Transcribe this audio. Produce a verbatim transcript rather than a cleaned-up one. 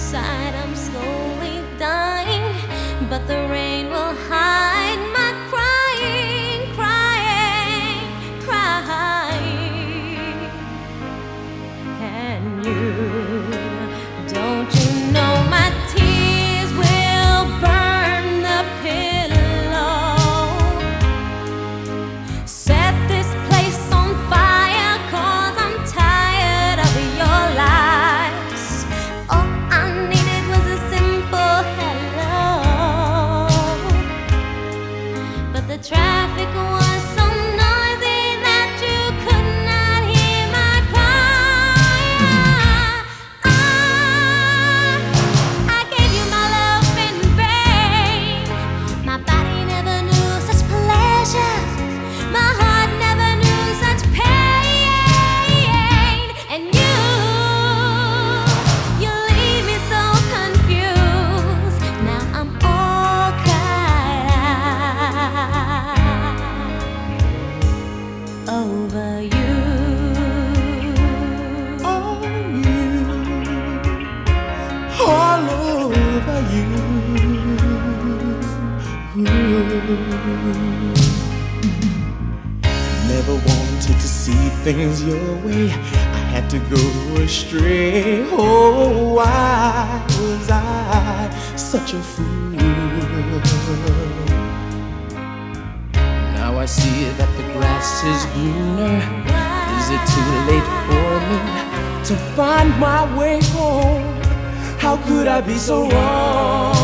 inside I'm slowly dying, but the rain will hide my crying, crying, crying. And you, don't you know my tears will burn the pillow, set this place on fire, 'cause I'm tired of your lies. All I needed was a simple hello, but the traffic was so noisy that you could not hear my cry. I, I gave you my love in vain. My body never knew such pleasure. My heart never knew such pain. And you, you leave me so confused. Now I'm all cried out over you. Oh, you, all over you. Never wanted to see things your way. I had to go astray. Oh, why was I such a fool? Now I see that the grass is greener. Is it too late for me to find my way home? How could I be so wrong?